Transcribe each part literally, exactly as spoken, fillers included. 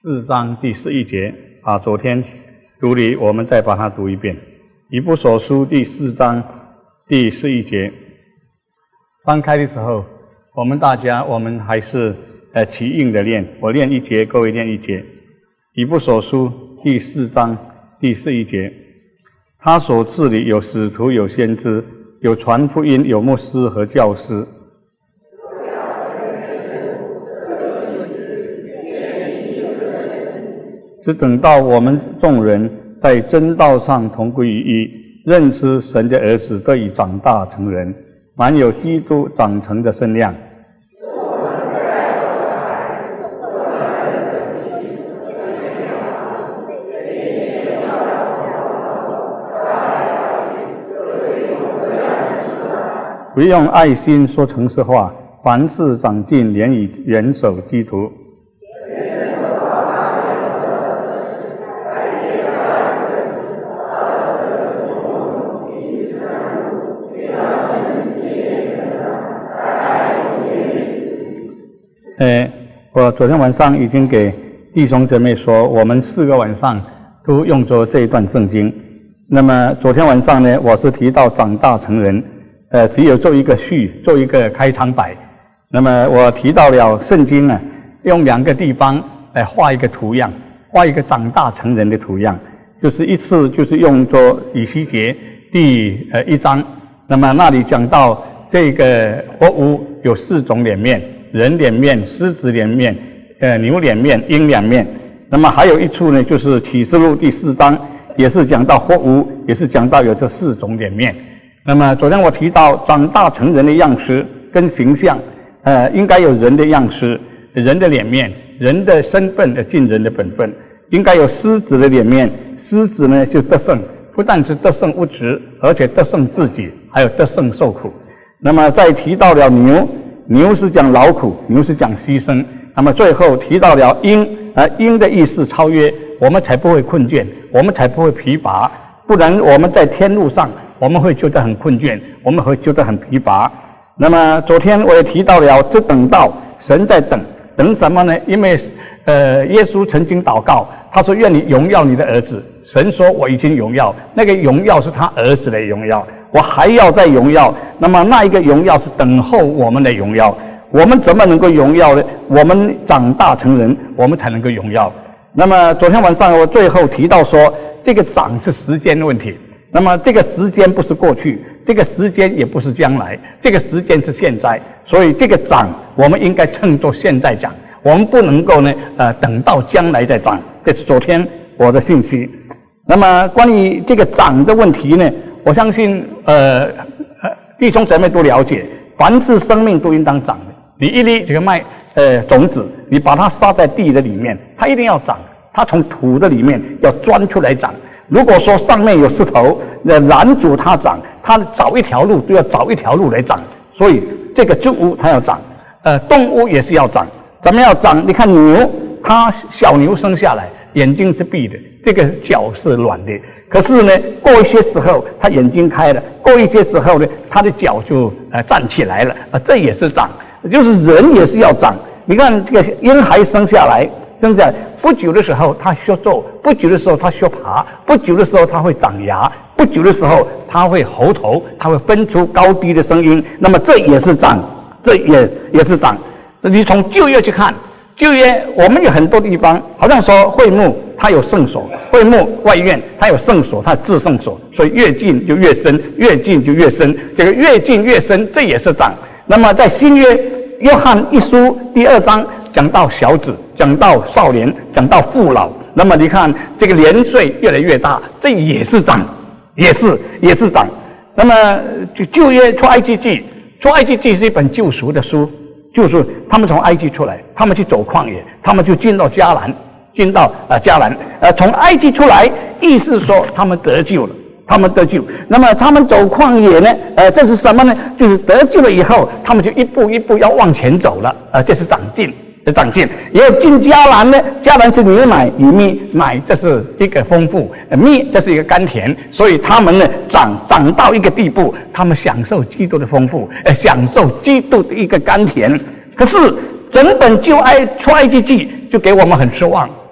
四章第十一节啊，昨天读理，我们再把它读一遍。以弗所书第四章第十一节，翻开的时候，我们大家我们还是呃齐应的念，我念一节，各位念一节。以弗所书第四章第十一节，他所治理有使徒，有先知，有传福音，有牧师和教师。只等到我们众人在真道上同归于一，认识神的儿子，得以长大成人，满有基督长成的身量。不用爱心说诚实话，凡事长进，连以元首基督。呃，我昨天晚上已经给弟兄姐妹说，我们四个晚上都用着这一段圣经。那么昨天晚上呢，我是提到长大成人，呃，只有做一个序，做一个开场白。那么我提到了圣经啊，用两个地方来画一个图样，画一个长大成人的图样，就是一次就是用作以西结第呃一章，那么那里讲到这个活物有四种脸面。人脸面、狮子脸面、呃牛脸面、鹰脸面。那么还有一处呢，就是启示录第四章，也是讲到活物，也是讲到有这四种脸面。那么昨天我提到长大成人的样式跟形象，呃，应该有人的样式、人的脸面、人的身份的尽人的本分，应该有狮子的脸面。狮子呢就得胜，不但是得胜物质，而且得胜自己，还有得胜受苦。那么再提到了牛。牛是讲劳苦，牛是讲牺牲。那么最后提到了鹰，呃，鹰的意思超越，我们才不会困倦，我们才不会疲乏。不然我们在天路上，我们会觉得很困倦，我们会觉得很疲乏。那么昨天我也提到了，只等到神在等，等什么呢？因为呃，耶稣曾经祷告，他说：“愿你荣耀你的儿子。”神说：“我已经荣耀，那个荣耀是他儿子的荣耀。”我还要再荣耀，那么那一个荣耀是等候我们的荣耀。我们怎么能够荣耀呢？我们长大成人，我们才能够荣耀。那么昨天晚上我最后提到说，这个长是时间的问题。那么这个时间不是过去，这个时间也不是将来，这个时间是现在。所以这个长，我们应该趁作现在长，我们不能够呢，呃，等到将来再长。这是昨天我的信息。那么关于这个长的问题呢？我相信，呃，弟兄姊妹都了解，凡是生命都应当长的。你一粒这个麦，呃，种子，你把它撒在地的里面，它一定要长，它从土的里面要钻出来长。如果说上面有石头，呃，拦阻它长，它找一条路都要找一条路来长。所以这个植物它要长，呃，动物也是要长。怎么要长？你看牛，它小牛生下来，眼睛是闭的，这个脚是软的。可是呢，过一些时候，它眼睛开了；过一些时候呢，它的脚就呃站起来了。啊，这也是长，就是人也是要长。你看这个婴孩生下来，生下来不久的时候，他学走；不久的时候，他学爬；不久的时候，他会长牙；不久的时候，他会喉头，他会分出高低的声音。那么这也是长，这也也是长。你从旧约去看。旧约我们有很多地方，好像说会幕它有圣所，会幕外院它有圣所，它有至圣所，所以越近就越深，越近就越深，这个越近越深，这也是长。那么在新约约翰一书第二章讲到小子，讲到少年，讲到父老，那么你看这个年岁越来越大，这也是长，也是也是长。那么就旧约出埃及记，出埃及记是一本救赎的书。就是他们从埃及出来，他们去走旷野，他们就进到迦南，进到呃迦南，呃从埃及出来，意思说他们得救了，他们得救。那么他们走旷野呢，呃这是什么呢？就是得救了以后，他们就一步一步要往前走了，呃这是长进。的长进，也有进迦南呢。迦南是牛奶与蜜，奶这是一个丰富，蜜这是一个甘甜，所以他们呢长长到一个地步，他们享受基督的丰富，呃，享受基督的一个甘甜。可是整本旧埃出埃及记就给我们很失望，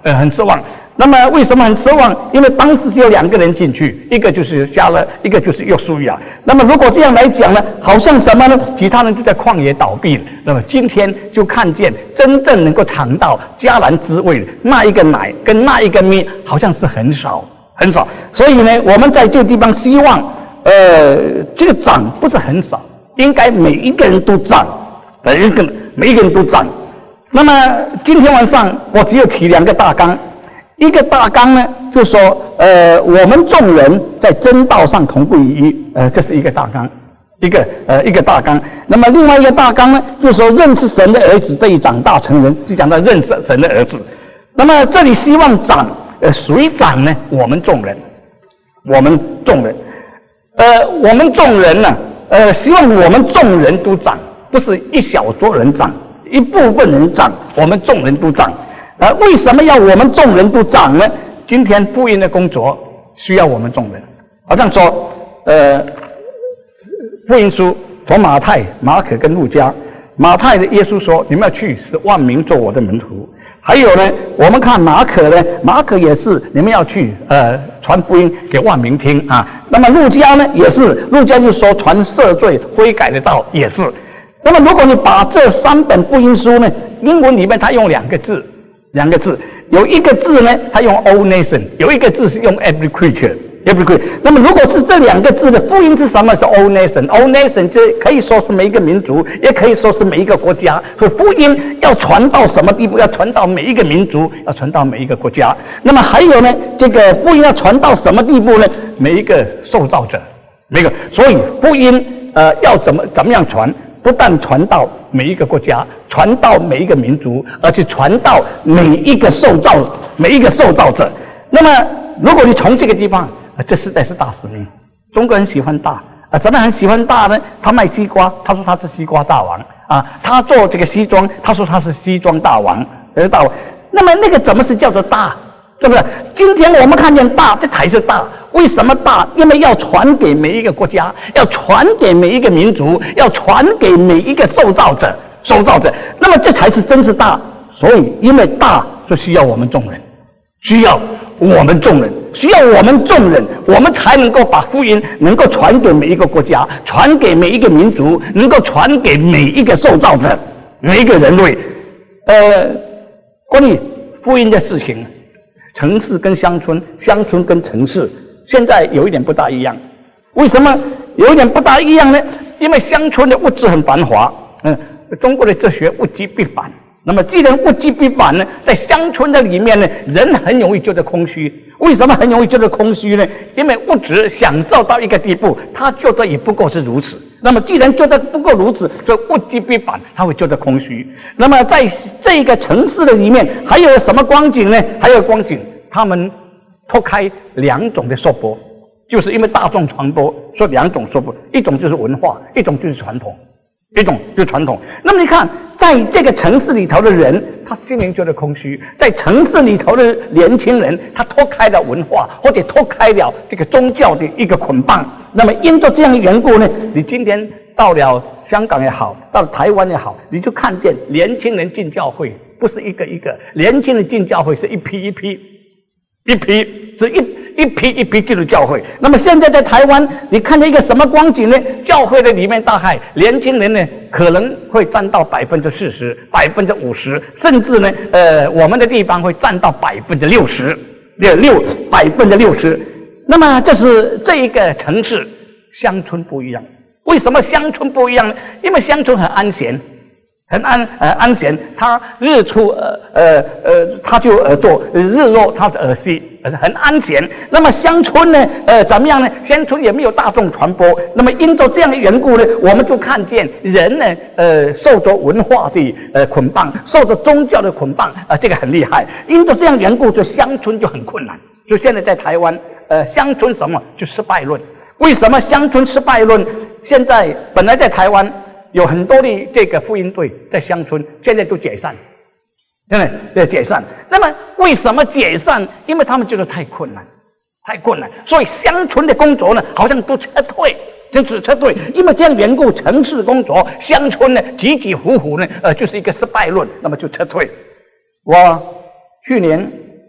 呃，很失望。那么为什么很失望？因为当时只有两个人进去，一个就是加勒，一个就是约书亚。那么如果这样来讲呢，好像什么呢？其他人就在旷野倒闭了。那么今天就看见真正能够尝到迦南滋味的那一个奶跟那一个蜜，好像是很少很少。所以呢，我们在这个地方希望，呃，这个长不是很少，应该每一个人都长，每一个每一个人都长。那么今天晚上我只有提两个大纲。一个大纲呢，就是说，呃，我们众人在真道上同归于一，呃，这是一个大纲，一个呃一个大纲。那么另外一个大纲呢，就是说认识神的儿子得以长大成人，就讲到认识神的儿子。那么这里希望长，呃，谁长呢？我们众人，我们众人，呃，我们众人呢，呃，希望我们众人都长，不是一小撮人长，一部分人长，我们众人都长。呃，为什么要我们众人都长呢？今天福音的工作需要我们众人。好像说，呃，福音书从马太、马可跟路加，马太的耶稣说：“你们要去，使万民做我的门徒。”还有呢，我们看马可呢，马可也是你们要去，呃，传福音给万民听啊。那么路加呢，也是路加就说传赦罪悔改的道也是。那么如果你把这三本福音书呢，英文里面它用两个字。两个字，有一个字呢，它用 all nation， 有一个字是用 every creature，every creature。那么如果是这两个字的福音是什么？是 all nation，all nation 这可以说是每一个民族，也可以说是每一个国家。所以福音要传到什么地步？要传到每一个民族，要传到每一个国家。那么还有呢，这个福音要传到什么地步呢？每一个受造者，每个。所以福音呃要怎么怎么样传？不但传到每一个国家，传到每一个民族，而且传到每一个受造每一个受造者。那么如果你从这个地方，啊，这实在是大使命。中国人喜欢大啊，怎么很喜欢大呢？他卖西瓜，他说他是西瓜大王啊；他做这个西装，他说他是西装大王，呃，大王。那么那个怎么是叫做大？是不是？今天我们看见大，这才是大。为什么大？因为要传给每一个国家，要传给每一个民族，要传给每一个受造者，受造者。那么这才是真是大。所以，因为大，就需要我们众人，需要我们众人，需要我们众人，我们才能够把福音能够传给每一个国家，传给每一个民族，能够传给每一个受造者，每一个人类。呃，关于福音的事情。城市跟乡村，乡村跟城市，现在有一点不大一样。为什么有一点不大一样呢？因为乡村的物质很繁华，嗯，中国的哲学物极必反。那么既然物极必反呢，在乡村的里面呢，人很容易觉得空虚。为什么很容易觉得空虚呢？因为物质享受到一个地步，他觉得也不过是如此。那么既然觉得不够如此，所以物极必反，他会觉得空虚。那么在这个城市的里面，还有什么光景呢？还有光景，他们脱开两种的束缚，就是因为大众传播，说两种束缚，一种就是文化，一种就是传统。一种就是传统。那么你看，在这个城市里头的人，他心灵觉得空虚；在城市里头的年轻人，他脱开了文化，或者脱开了这个宗教的一个捆绑。那么因着这样的缘故呢，你今天到了香港也好，到了台湾也好，你就看见年轻人进教会，不是一个一个，年轻人进教会是一批一批，一批是一。一批一批进入教会。那么现在在台湾，你看见一个什么光景呢？教会的里面大概年轻人呢，可能会占到百分之四十、百分之五十，甚至呢，呃，我们的地方会占到百分之六十，六六百分之六十。那么这是这一个城市，乡村不一样。为什么乡村不一样呢？因为乡村很安闲。很安呃安闲，他日出呃呃呃，他就呃做日落，他是呃息，很安闲。那么乡村呢，呃怎么样呢？乡村也没有大众传播。那么因着这样的缘故呢，我们就看见人呢，呃受着文化的呃捆绑，受着宗教的捆绑啊、呃，这个很厉害。因着这样缘故，就乡村就很困难。就现在在台湾，呃乡村什么就失败论。为什么乡村失败论？现在本来在台湾。有很多的这个福音队在乡村，现在都解散，对不对？解散。那么为什么解散？因为他们觉得太困难，太困难，所以乡村的工作呢，好像都撤退，就是撤退。因为这样缘故，城市工作，乡村呢起起伏伏呢，呃，就是一个失败论，那么就撤退。我去年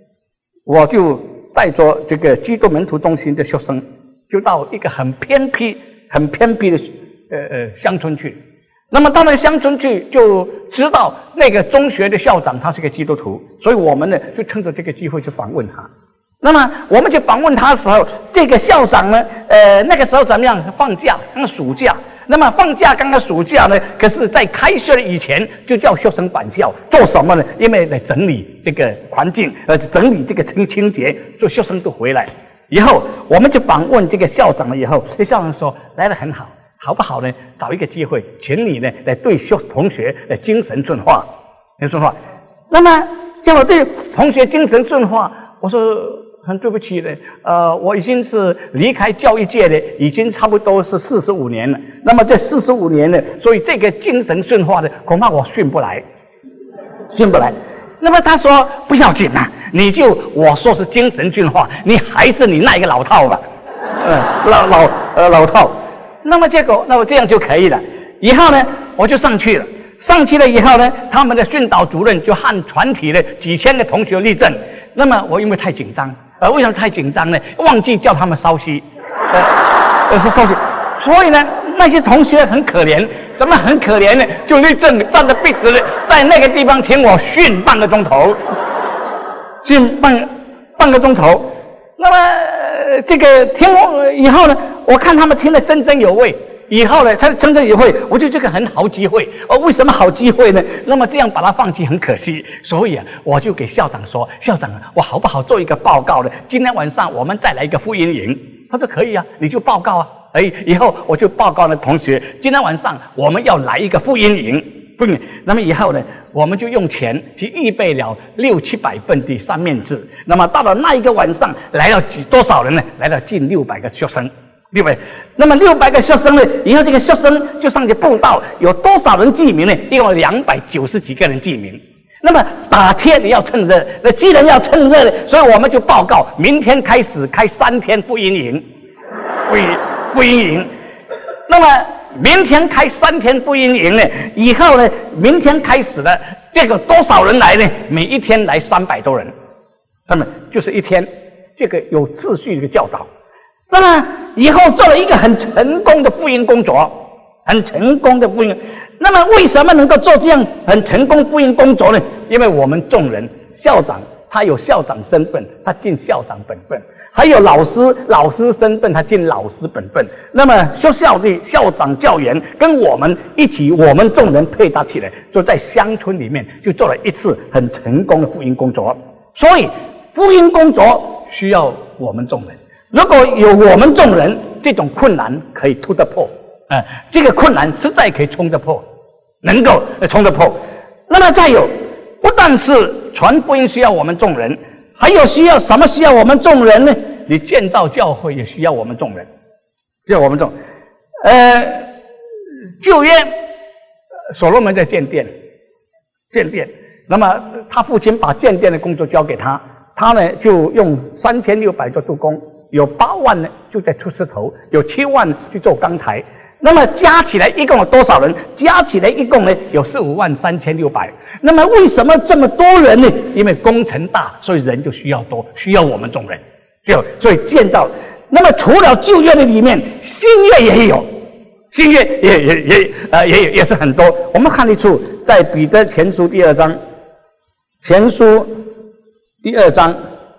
我就带着这个基督门徒中心的学生，就到一个很偏僻、很偏僻的呃呃乡村去。那么到那个乡村去，就知道那个中学的校长他是个基督徒，所以我们呢就趁着这个机会去访问他。那么我们去访问他的时候，这个校长呢，呃，那个时候怎么样？放假，刚暑假。那么放假刚刚暑假呢，可是在开学以前就叫学生返校，做什么呢？因为来整理这个环境，呃，整理这个清清洁，所以学生都回来。以后我们就访问这个校长了，以后这校长说来得很好，好不好呢？找一个机会，请你呢来对学同学的精神顺化，顺化。那么叫我对同学精神顺化，我说很对不起的，呃，我已经是离开教育界的，已经差不多是四十五年了。那么这四十五年呢，所以这个精神顺化的，恐怕我训不来，训不来。那么他说不要紧啊，你就我说是精神驯化，你还是你那一个老套吧，呃，老老呃老套。那么结果，那么这样就可以了。以后呢，我就上去了。上去了以后呢，他们的训导主任就和团体的几千个同学立正。那么我因为太紧张，呃，为什么太紧张呢？忘记叫他们稍息，呃，呃是稍息。所以呢，那些同学很可怜，怎么很可怜呢？就立正站得笔直的，在那个地方听我训半个钟头，训半半个钟头。那么、呃、这个听我以后呢，我看他们听得津津有味。以后呢，他真正也会，我觉得这个很好机会。哦，为什么好机会呢？那么这样把它放弃很可惜，所以啊，我就给校长说：“校长啊，我好不好做一个报告呢？今天晚上我们再来一个福音营。”他说：“可以啊，你就报告啊。”哎，以后我就报告了同学，今天晚上我们要来一个福音营。福音，那么以后呢，我们就用钱去预备了六七百份的三面字。那么到了那一个晚上，来了几多少人呢？来了近六百个学生。六百，那么六百个学生呢？以后这个学生就上去布道，有多少人记名呢？一共两百九十几个人记名。那么打天也要趁热，那既然要趁热呢，所以我们就报告，明天开始开三天福音营，福音福音营。那么明天开三天福音营呢？以后呢，明天开始了，这个多少人来呢？每一天来三百多人，那么就是一天，这个有秩序的一个教导。那么以后做了一个很成功的福音工作，很成功的福音。那么为什么能够做这样很成功福音工作呢？因为我们众人，校长他有校长身份，他尽校长本分；还有老师老师身份，他尽老师本分。那么学校的校长教员跟我们一起，我们众人配搭起来，就在乡村里面就做了一次很成功的福音工作。所以福音工作需要我们众人。如果有我们众人，这种困难可以突得破，呃，这个困难实在可以冲得破，能够冲得破。那么再有，不但是传福音需要我们众人，还有需要什么需要我们众人呢？你建造教会也需要我们众人，需要我们众。呃，旧约所罗门在建殿，建殿，那么他父亲把建殿的工作交给他，他呢就用三千六百做督工。有八万呢，就在出石头；有七万去做钢台。那么加起来一共有多少人？加起来一共呢有十五万三千六百。那么为什么这么多人呢？因为工程大，所以人就需要多，需要我们众人。就所以建造。那么除了旧约的里面，新约也有，新约也也也呃也也是很多。我们看得出，在彼得前书第二章，前书第二章。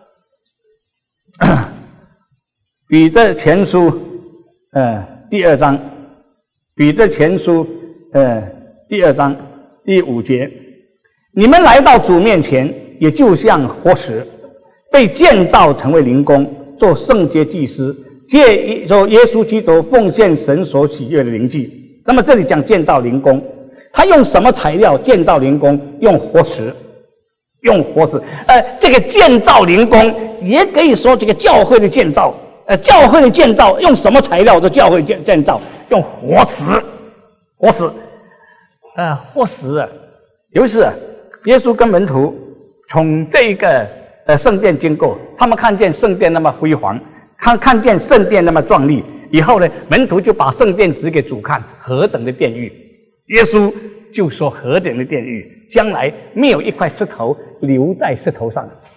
彼得前书，呃，第二章，彼得前书，呃，第二章第五节，你们来到主面前，也就像活石，被建造成为灵宫，做圣洁祭司，借做耶稣基督奉献神所喜悦的灵祭。那么这里讲建造灵宫，他用什么材料建造灵宫？用活石，用活石。呃，这个建造灵宫，也可以说这个教会的建造。呃，教会的建造用什么材料？这教会建建造用活石，活石，呃，活石啊。有一次，耶稣跟门徒从这个呃圣殿经过，他们看见圣殿那么辉煌，看看见圣殿那么壮丽，以后呢，门徒就把圣殿指给主看，何等的殿宇！耶稣就说：何等的殿宇，将来没有一块石头留在石头上。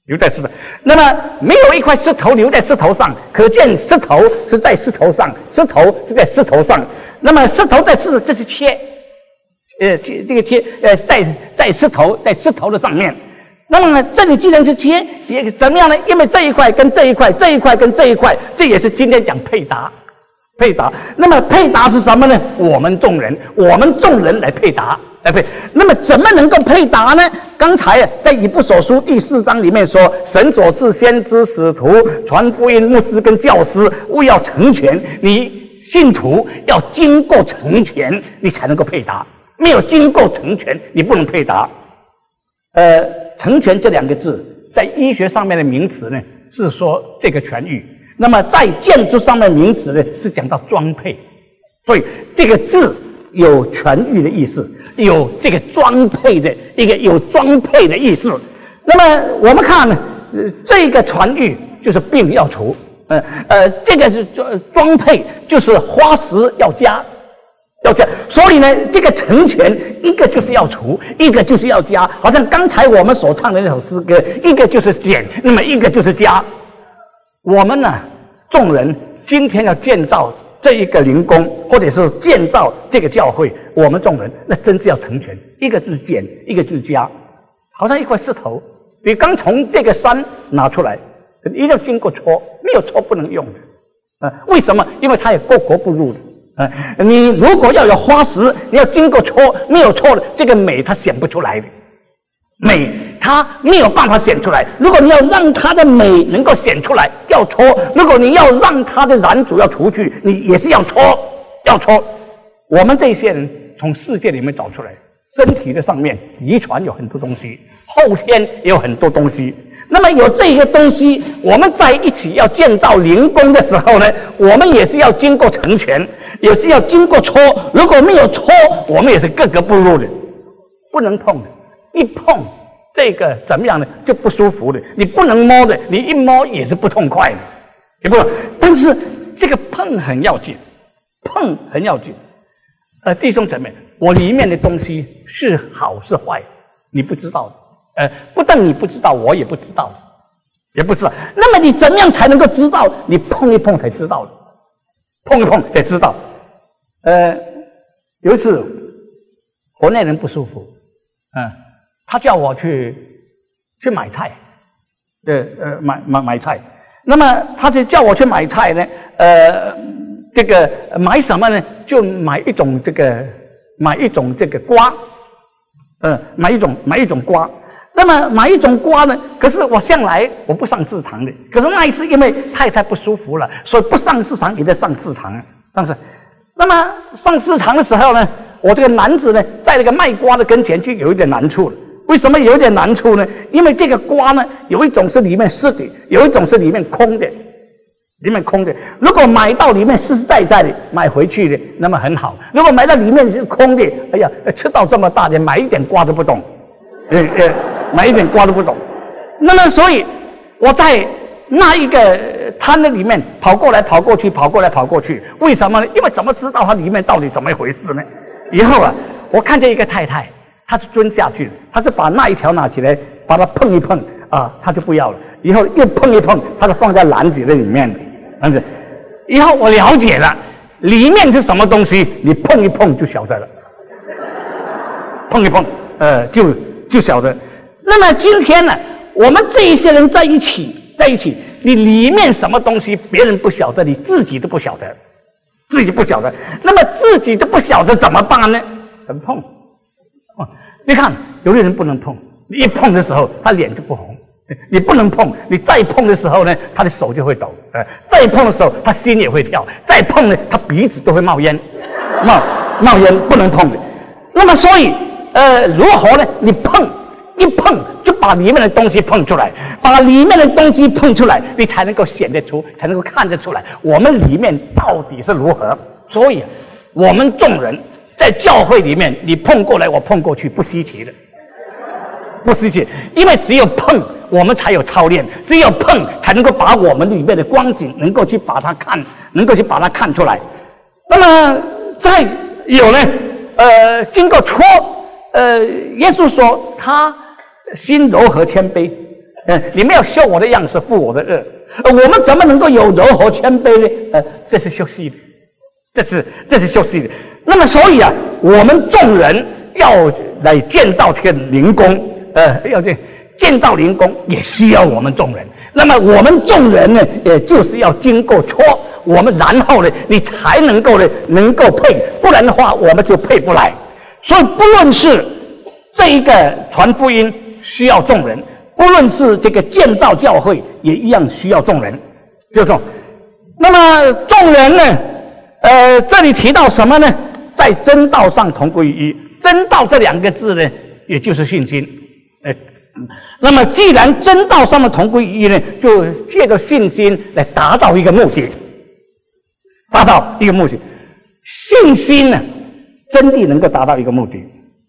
留在石头。那么没有一块石头留在石头上，可见石头是在石头上，石头是在石头上。那么石头在石头，这是切，呃，这这个切，呃，在在石头，在石头的上面。那么呢，这里既然是切，也怎么样呢？因为这一块跟这一块，这一块跟这一块，这也是今天讲配搭。配搭，那么配搭是什么呢？我们众人，我们众人来配搭，来配。那么怎么能够配搭呢？刚才啊，在以弗所书第四章里面说，神所赐先知、使徒、传福音、牧师跟教师，为要成全你信徒，要经过成全，你才能够配搭。没有经过成全，你不能配搭。呃，成全这两个字，在医学上面的名词呢，是说这个痊愈。那么在建筑上面名词呢，是讲到装配，所以这个字有痊愈的意思，有这个装配的一个有装配的意思。那么我们看呢，呃、这个痊愈就是病要除，呃呃，这个是装配就是花石要加，要加。所以呢，这个成全一个就是要除，一个就是要加。好像刚才我们所唱的那首诗歌，一个就是减，那么一个就是加。我们呢，众人今天要建造这一个灵宫，或者是建造这个教会，我们众人那真是要成全，一个就是减，一个就是加，好像一块石头，你刚从这个山拿出来，一定要经过搓，没有搓不能用的。啊，为什么？因为它也过国不入的。啊，你如果要有花石，你要经过搓，没有搓的，这个美它显不出来的。美它没有办法显出来。如果你要让它的美能够显出来，要搓；如果你要让它的燃主要除去，你也是要搓，要搓。我们这些人从世界里面找出来，身体的上面遗传有很多东西，后天也有很多东西。那么有这些东西，我们在一起要建造灵宫的时候呢，我们也是要经过成全，也是要经过搓。如果没有搓，我们也是格格不入的，不能碰的。一碰这个怎么样呢？就不舒服的。你不能摸的，你一摸也是不痛快的，也不。但是这个碰很要紧，碰很要紧。呃，弟兄姊妹，我里面的东西是好是坏，你不知道的。呃，不但你不知道，我也不知道，也不知道。那么你怎么样才能够知道？你碰一碰才知道的，碰一碰才知道。呃，有一次国内人不舒服，嗯。他叫我去去买菜，呃呃买买买菜，那么他就叫我去买菜呢，呃，这个买什么呢？就买一种这个买一种这个瓜，呃，买一种买一种瓜。那么买一种瓜呢？可是我向来我不上市场的，可是那一次因为太太不舒服了，所以不上市场也得上市场，但是，那么上市场的时候呢，我这个篮子呢，在那个卖瓜的跟前就有一点难处了。为什么有点难处呢？因为这个瓜呢，有一种是里面湿的，有一种是里面空的，里面空的。如果买到里面实实在在的买回去的，那么很好；如果买到里面是空的，哎呀，吃到这么大的，买一点瓜都不懂，呃呃，买一点瓜都不懂。那么，所以我在那一个摊的里面跑过来跑过去，跑过来跑过去。为什么呢？因为怎么知道它里面到底怎么一回事呢？以后啊，我看见一个太太。他是蹲下去，他就把那一条拿起来，把它碰一碰啊，他就不要了。以后又碰一碰，他就放在篮子的里面的，篮子。以后我了解了，里面是什么东西，你碰一碰就晓得了。碰一碰，呃，就就晓得。那么今天呢，我们这一些人在一起，在一起，你里面什么东西，别人不晓得，你自己都不晓得，自己不晓得。那么自己都不晓得怎么办呢？怎么碰？哦，你看，有的人不能碰，你一碰的时候，他脸就不红；你不能碰，你再碰的时候呢，他的手就会抖；呃，再碰的时候，他心也会跳；再碰呢，他鼻子都会冒烟，冒冒烟，不能碰的。那么，所以，呃，如何呢？你碰一碰，就把里面的东西碰出来，把里面的东西碰出来，你才能够显得出，才能够看得出来，我们里面到底是如何。所以，我们众人。在教会里面，你碰过来，我碰过去，不稀奇的，不稀奇，因为只有碰，我们才有操练；只有碰，才能够把我们里面的光景，能够去把它看，能够去把它看出来。那么再有呢，呃，经过搓，呃，耶稣说他心柔和谦卑， 呃，你们要修我的样式，负我的恶。呃，我们怎么能够有柔和谦卑呢？呃，这是修习的，这是这是修习的。那么，所以啊，我们众人要来建造这个灵宫，呃，要这建造灵宫也需要我们众人。那么，我们众人呢，也就是要经过搓我们，然后呢，你才能够呢，能够配，不然的话，我们就配不来。所以，不论是这一个传福音需要众人，不论是这个建造教会也一样需要众人，就众。那么众人呢，呃，这里提到什么呢？在真道上同归于一。真道这两个字呢，也就是信心。呃，那么既然真道上的同归于一呢，就借着信心来达到一个目的，达到一个目的。信心呢，真的能够达到一个目的。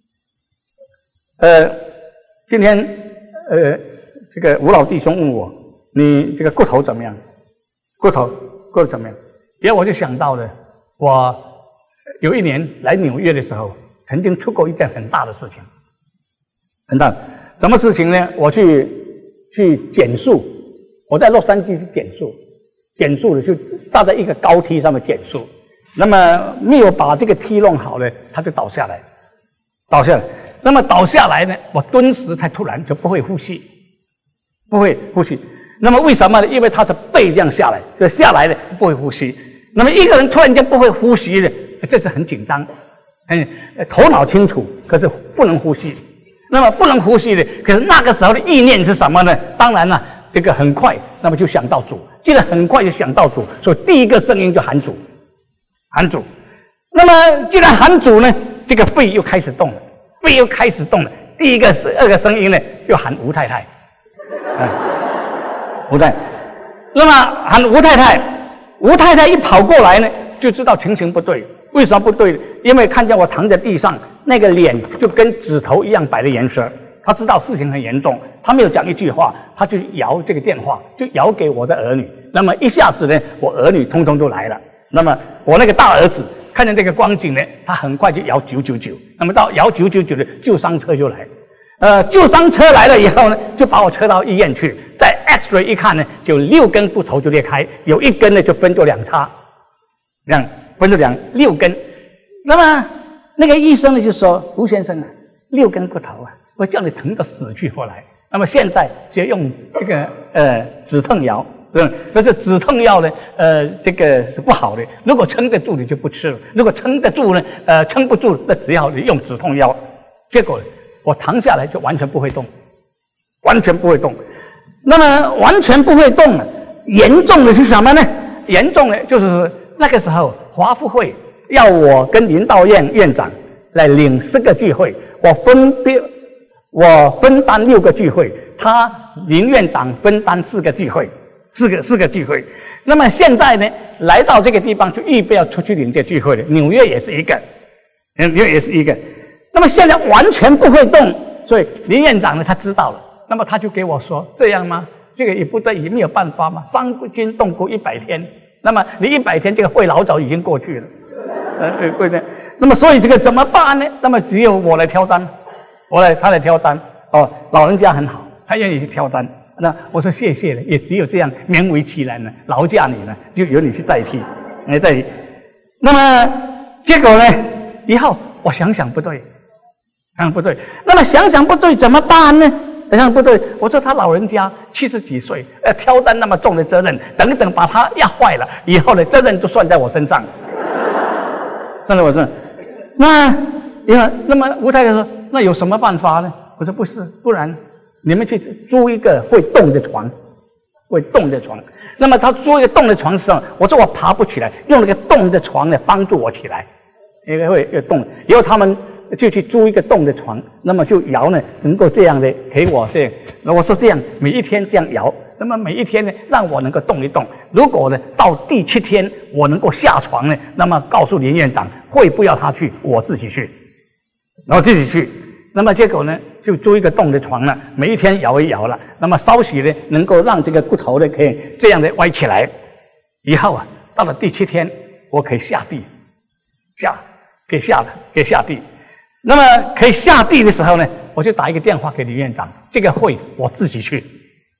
呃，今天呃，这个吴老弟兄问我，你这个骨头怎么样？骨头骨头怎么样？然后我就想到了，我有一年来纽约的时候，曾经出过一件很大的事情，很大。什么事情呢？我去去减速，我在洛杉矶去减速，减速的就搭在一个高梯上面减速，那么没有把这个梯弄好呢，它就倒下来，倒下来。那么倒下来呢，我顿时太突然就不会呼吸，不会呼吸。那么为什么呢？因为他是背这样下来，就下来呢不会呼吸。那么一个人突然间不会呼吸呢，这是很紧张，嗯，头脑清楚，可是不能呼吸。那么不能呼吸的，可是那个时候的意念是什么呢？当然了，这个很快，那么就想到主。既然很快就想到主，所以第一个声音就喊主，喊主。那么既然喊主呢，这个肺又开始动了。肺又开始动了，第一个是二个声音呢，又喊吴太太，啊，吴太太。那么喊吴太太，吴太太一跑过来呢，就知道情形不对。为什么不对？因为看见我躺在地上，那个脸就跟指头一样白的颜色。他知道事情很严重，他没有讲一句话，他就摇这个电话，就摇给我的儿女。那么一下子呢，我儿女通通都来了。那么我那个大儿子看见这个光景呢，他很快就摇九九九。那么到摇九九九的救伤车就来，呃，救伤车来了以后呢，就把我车到医院去。在 X-ray 一看呢，就六根骨头就裂开，有一根呢就分作两叉，这样分作两六根。那么那个医生呢就说：“吴先生啊，六根骨头啊，我叫你疼得死去活来。那么现在就用这个呃止痛药。”嗯，可是止痛药呢，呃，这个是不好的。如果撑得住，你就不吃了；如果撑得住呢，呃，撑不住，那只要你用止痛药。结果我躺下来就完全不会动，完全不会动。那么完全不会动，严重的是什么呢？严重的就是那个时候华福会要我跟林道院院长来领十个聚会，我分别我分担六个聚会，他林院长分担四个聚会。四个四个聚会，那么现在呢，来到这个地方就预备要出去领这聚会了。纽约也是一个，纽约也是一个。那么现在完全不会动，所以林院长呢他知道了，那么他就给我说：“这样吗？这个也不得已，没有办法嘛。伤筋动骨一百天，那么你一百天这个会老早已经过去了，呃，对对。那么所以这个怎么办呢？那么只有我来挑单，我来他来挑单。哦，老人家很好，他愿意去挑单。”那我说谢谢了，也只有这样勉为其难了，劳驾你呢，就由你去代替，来代替。那么结果呢？以后我想想不对，想想不对。那么想想不对怎么办呢？想想不对，我说他老人家七十几岁，呃，挑担那么重的责任，等等把他压坏了，以后呢责任就算在我身上，算在我身上。那因为那么吴太太说，那有什么办法呢？我说不是，不然。你们去租一个会动的床，会动的床。那么他租一个动的床上，我说我爬不起来，用那个动的床呢帮助我起来，因为会会动。以后他们就去租一个动的床，那么就摇呢，能够这样的给我这样。那我说这样每一天这样摇，那么每一天呢让我能够动一动。如果呢到第七天我能够下床呢，那么告诉林院长会不要他去，我自己去，然后自己去。那么结果呢？就租一个动的床了，每一天摇一摇了，那么稍许呢，能够让这个骨头呢可以这样的歪起来。以后啊，到了第七天，我可以下地，下可以下的，可以下地。那么可以下地的时候呢，我就打一个电话给李院长，这个会我自己去，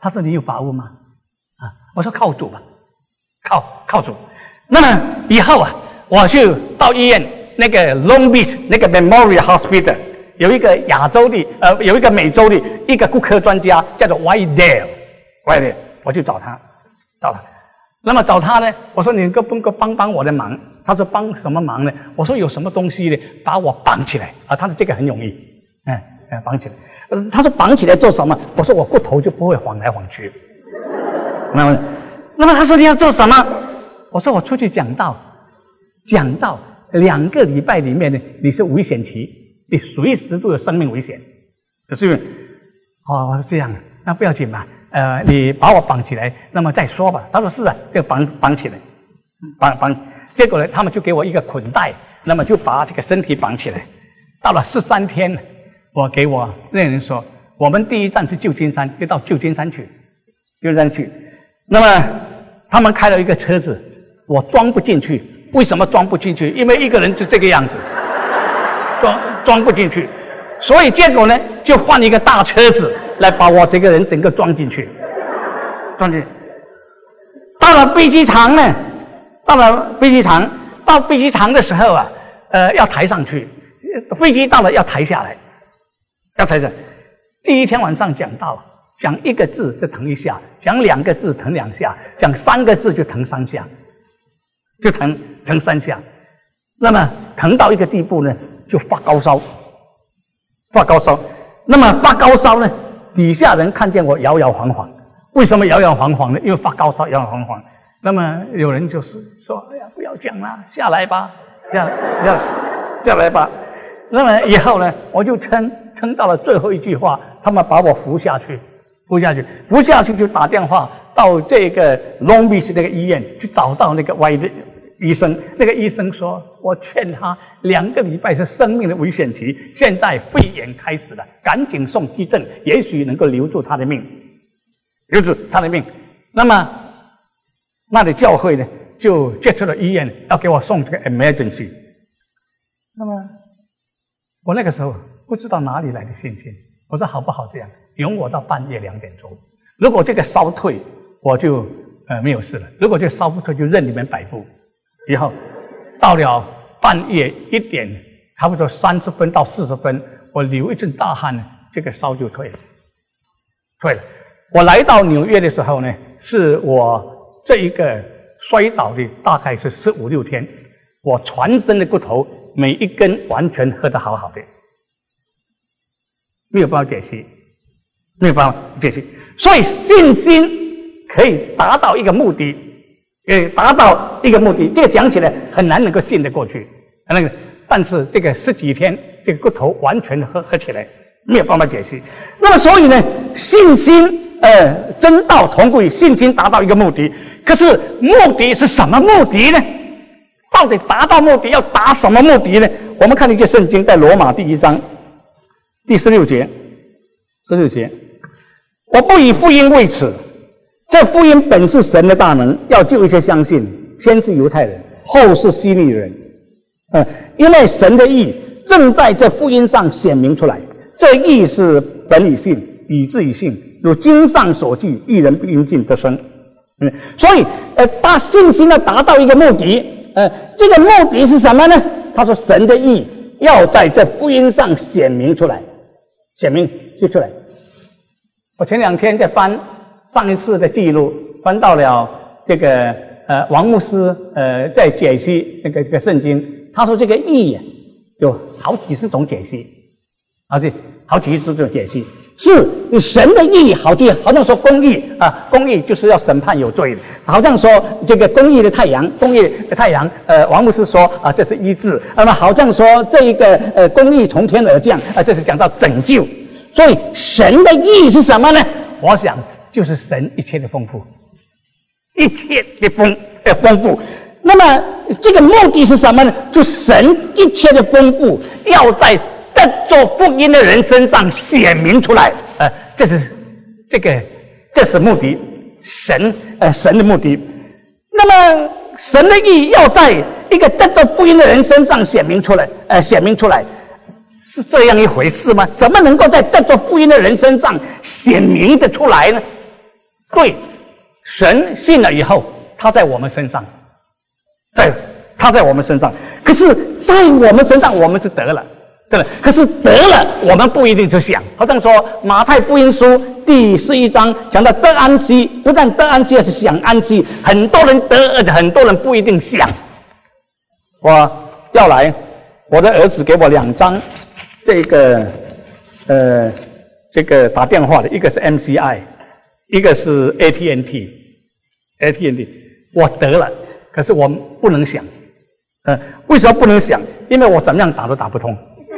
他说你有把握吗？啊，我说靠主吧，靠靠主。那么以后啊，我就到医院那个 Long Beach 那个 Memorial Hospital 有一个亚洲的呃有一个美洲的一个骨科专家叫做 Whitedale，Whitedale， 我去找他，找他。那么找他呢，我说你能够不能够帮帮我的忙？他说帮什么忙呢？我说有什么东西呢？把我绑起来啊！他说这个很容易，嗯，嗯绑起来。呃，他说绑起来做什么？我说我骨头就不会晃来晃去。那么，那么他说你要做什么？我说我出去讲道，讲道两个礼拜里面呢，你是危险期，你随时都有生命危险，是不是？哦，我说这样，那不要紧嘛。呃，你把我绑起来，那么再说吧。他说是啊，就绑绑起来，绑绑。结果呢，他们就给我一个捆带，那么就把这个身体绑起来。到了十三天，我给我那人说，我们第一站是旧金山，就到旧金山去，旧金山去。那么他们开了一个车子，我装不进去。为什么装不进去？因为一个人就这个样子，装装不进去。所以结果呢，就换一个大车子来把我这个人整个装进去，装进去。到了飞机场呢，到了飞机场，到飞机场的时候啊，呃，要抬上去，飞机到了要抬下来，要抬下来。第一天晚上讲到，讲一个字就疼一下，讲两个字疼两下，讲三个字就疼三下，就疼疼三下。那么疼到一个地步呢，就发高烧。发高烧，那么发高烧呢？底下人看见我摇摇晃晃，为什么摇摇晃晃呢？因为发高烧，摇摇晃晃。那么有人就是说：“哎呀，不要讲了，下来吧，下下下来吧。”那么以后呢，我就撑撑到了最后一句话，他们把我扶下去，扶下去，扶下去就打电话到这个 Long Beach 那个医院去找到那个歪的医生。那个医生说：“我劝他两个礼拜是生命的危险期，现在肺炎开始了，赶紧送急诊，也许能够留住他的命，留住他的命。”那么那里教会呢，就接触了医院，要给我送这个 emergency。那么我那个时候不知道哪里来的信心，我说好不好这样，容我到半夜两点钟，如果这个烧退，我就呃没有事了；如果这个烧不退，就任你们摆布。以后到了半夜一点，差不多三十分到四十分，我流一阵大汗，这个烧就退了，退了。我来到纽约的时候呢，是我这一个摔倒的大概是十五六天，我全身的骨头每一根完全合得好好的，没有办法解析，没有办法解析。所以信心可以达到一个目的。呃，达到一个目的，这个讲起来很难能够信得过去，那个，但是这个十几天，这个骨头完全合合起来，没有办法解析。那么，所以呢，信心，呃，真道同归，信心达到一个目的。可是目的是什么目的呢？到底达到目的要达什么目的呢？我们看一句圣经，在罗马第一章第十六节，十六节，我不以福音为耻。这福音本是神的大能，要救一些相信，先是犹太人，后是希利人。呃，因为神的义正在这福音上显明出来。这义是本以信，以致以信，如经上所记，义人不因信得生。嗯，所以呃，把信心要达到一个目的，呃，这个目的是什么呢？他说神的义要在这福音上显明出来，显明就出来。我前两天在翻上一次的记录，翻到了这个呃王牧师呃在解析那个这个圣经，他说这个义有好几十种解析，啊对，好几十种解析，是神的义，好像好像说公义啊，公义就是要审判有罪的，好像说这个公义的太阳，公义的太阳，呃王牧师说啊这是医治，那么好像说这一个呃公义从天而降啊，这是讲到拯救，所以神的义是什么呢？我想。就是神一切的丰富，一切的丰呃丰富。那么这个目的是什么呢？就神一切的丰富要在得做福音的人身上显明出来。呃，这是这个这是目的，神呃神的目的。那么神的义要在一个得做福音的人身上显明出来，呃显明出来。是这样一回事吗？怎么能够在得做福音的人身上显明的出来呢？ 对，神信了以后，他在我们身上，在他在我们身上。可是，在我们身上，我们是得了，对吧？可是得了，我们不一定就想。好像说马太福音书第十一章讲到得安息，不但得安息，而是想安息。很多人得，而且很多人不一定想。我要来，我的儿子给我两张，这个呃，这个打电话的，一个是 M C I。一个是 A T and T，A T and T， 我得了，可是我不能想，呃，为什么不能想？因为我怎么样打都打不通。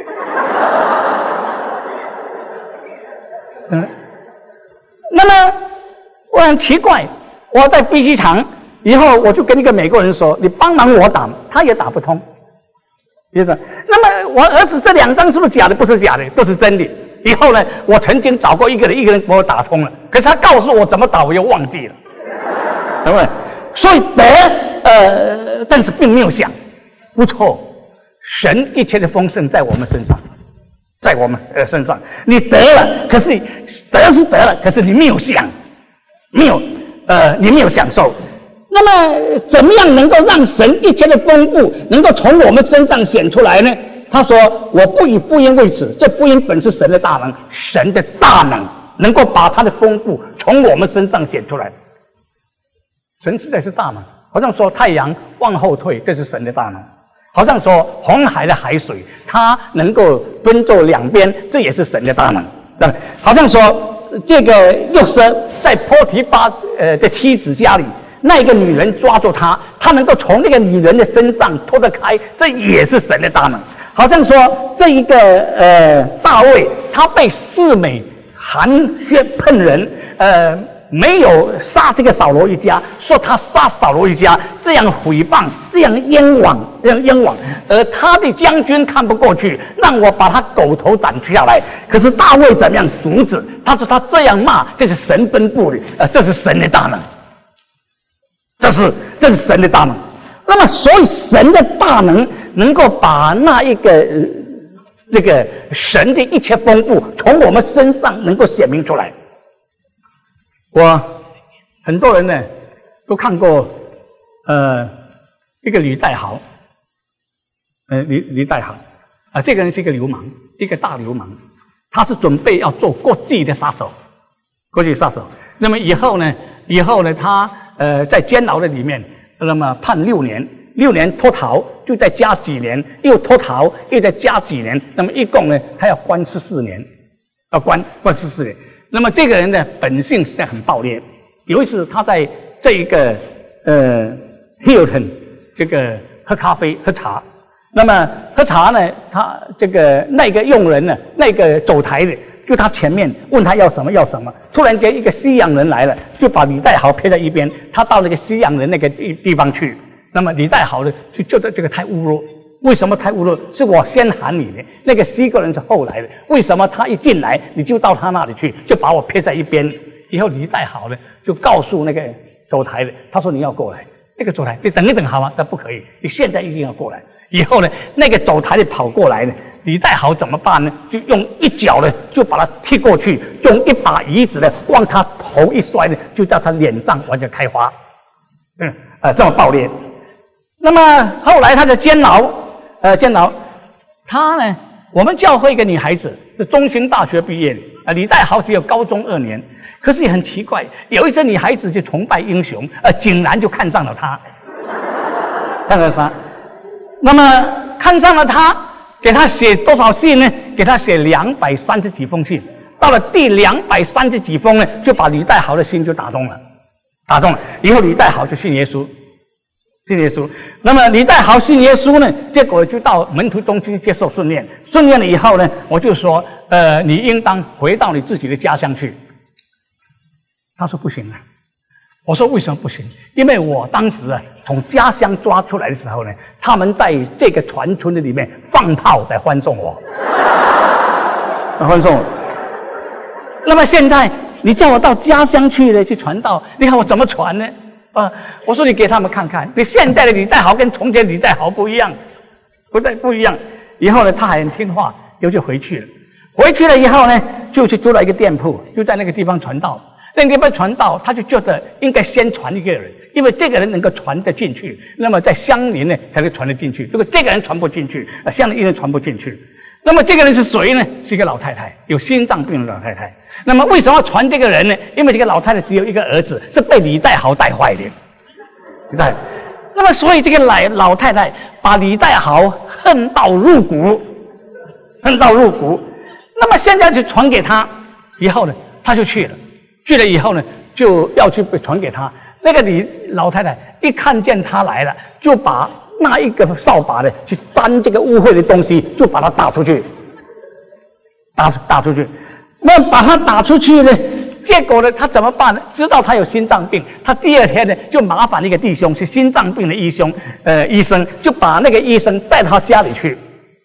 嗯，那么我很奇怪，我在飞机场以后，我就跟一个美国人说：“你帮忙我打，他也打不通。”意思，那么我儿子这两张是不是假的？不是假的，都是真的。以后呢，我曾经找过一个人，一个人把我打通了，可是他告诉我怎么打，我又忘记了，对不对？所以得，呃，但是并没有想，不错，神一切的丰盛在我们身上，在我们呃身上，你得了，可是得是得了，可是你没有想，没有，呃，你没有享受。那么，怎么样能够让神一切的丰富能够从我们身上显出来呢？他说：“我不以福音为耻，这福音本是神的大能，神的大能能够把他的丰富从我们身上显出来。神实在是大能，好像说太阳往后退，这是神的大能；好像说红海的海水，它能够分作两边，这也是神的大能。好像说这个约瑟在波提巴呃的妻子家里，那个女人抓住他，他能够从那个女人的身上脱得开，这也是神的大能。”好像说这一个呃大卫，他被四美寒暄喷人，呃没有杀这个扫罗一家，说他杀扫罗一家，这样诽谤，这样冤枉，这样冤枉，而他的将军看不过去，让我把他狗头斩下来。可是大卫怎么样阻止？他说他这样骂，这是神吩咐的，呃，这是神的大能，这是这是神的大能。那么，所以神的大能能够把那一个呃这个神的一切丰富从我们身上能够显明出来。我很多人呢都看过呃一个李代豪，呃李李代豪啊、呃，这个人是一个流氓，一个大流氓，他是准备要做国际的杀手，国际杀手。那么以后呢，以后呢，他呃在监牢的里面。那么判六年，六年脱逃，就再加几年，又脱逃，又再加几年，那么一共呢，他要关十四年，要关关十四年。那么这个人的本性实在很暴烈。有一次他在这一个呃 Hilton 这个喝咖啡喝茶，那么喝茶呢，他这个那个佣人呢，那个走台的。就他前面问他要什么要什么，突然间一个西洋人来了，就把李代豪撇在一边，他到那个西洋人那个地地方去。那么李代豪呢，就觉得这个太侮辱。为什么太侮辱？是我先喊你的，那个西国人是后来的。为什么他一进来你就到他那里去，就把我撇在一边？以后李代豪呢，就告诉那个走台的，他说你要过来。那个走台，你等一等好吗？他不可以，你现在一定要过来。以后呢，那个走台的跑过来呢。李代豪怎么办呢？就用一脚呢，就把他踢过去，用一把椅子呢，往他头一摔呢，就在他脸上完全开花。嗯，呃，这么暴烈。那么后来他的监牢，呃，监牢，他呢，我们教会一个女孩子是中兴大学毕业的，啊，李代豪只有高中二年。可是也很奇怪，有一些女孩子就崇拜英雄，呃，竟然就看上了他，看上了他。那么看上了他。给他写多少信呢？给他写两百三十几封信，到了第两百三十几封呢，就把李代豪的心就打动了，打动了。以后李代豪就信耶稣，信耶稣。那么李代豪信耶稣呢，结果就到门徒中心接受训练。训练了以后呢，我就说，呃，你应当回到你自己的家乡去。他说不行啊。我说为什么不行？因为我当时啊，从家乡抓出来的时候呢，他们在这个船村的里面放炮在欢送我，欢送我。那么现在你叫我到家乡去呢，去传道，你看我怎么传呢？啊，我说你给他们看看，你现在的李代豪跟从前李代豪不一样，不对，不一样。以后呢，他还很听话，又就回去了。回去了以后呢，就去租了一个店铺，就在那个地方传道。 那个被传道，他就觉得应该先传一个人，因为这个人能够传得进去，那么在乡邻呢才能传得进去。如果这个人传不进去，啊，乡邻一人传不进去。那么这个人是谁呢？是一个老太太，有心脏病的老太太。那么为什么要传这个人呢？因为这个老太太只有一个儿子，是被李代豪带坏的。李代，那么所以这个老老太太把李代豪恨到入骨，恨到入骨。那么现在就传给他，以后呢，他就去了。去了以后呢，就要去传给他。那个李老太太一看见他来了，就把那一个扫把呢去沾这个污秽的东西，就把他打出去，打打出去。那把他打出去呢，结果呢，他怎么办呢？知道他有心脏病，他第二天呢就麻烦一个弟兄，是心脏病的医生，呃，医生就把那个医生带到他家里去。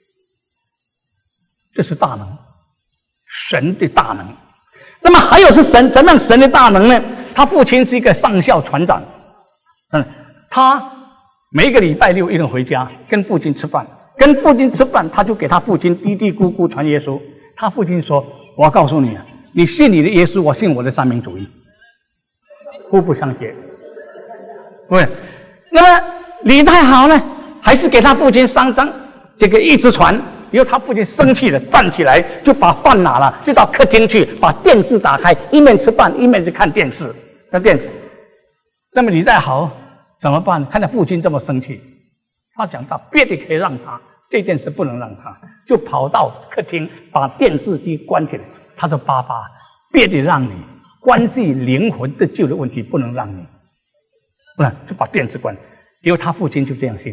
这是大能，神的大能。那么还有是神怎么样神的大能呢？他父亲是一个上校船长，嗯，他每一个礼拜六一定回家跟父亲吃饭，跟父亲吃饭，他就给他父亲嘀嘀咕咕传耶稣。他父亲说：“我要告诉你啊，你信你的耶稣，我信我的三民主义，互不相欠。”对，那么李太好呢，还是给他父亲上章，这个一直传。以后他父亲生气了，站起来就把饭拿了，就到客厅去，把电视打开，一面吃饭一面就看电视，看电视。那么李代豪怎么办？看到父亲这么生气，他讲到别的可以让他，这件事不能让他，就跑到客厅把电视机关起来。他说：“爸爸，别的让你，关系灵魂得救的问题不能让你，不然就把电视关。”以后他父亲就这样信。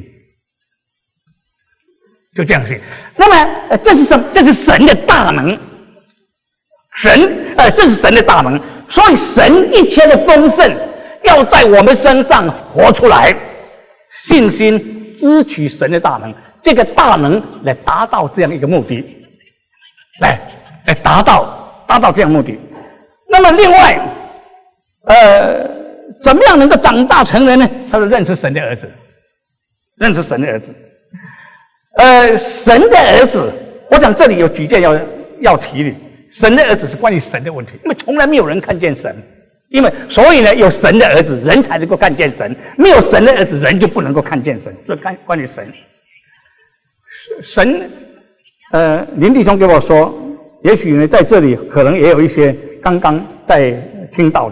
就这样信，那么、呃、这是什么？这是神的大能，神呃，这是神的大能。所以神一切的丰盛要在我们身上活出来，信心支取神的大能，这个大能来达到这样一个目的，来来达到达到这样目的。那么另外，呃，怎么样能够长大成人呢？他说认识神的儿子，认识神的儿子。呃，神的儿子，我想这里有几件要要提的。神的儿子是关于神的问题，因为从来没有人看见神，因为所以呢，有神的儿子，人才能够看见神；没有神的儿子，人就不能够看见神。所以关关于神，神，呃，林弟兄给我说，也许呢，在这里可能也有一些刚刚在听到的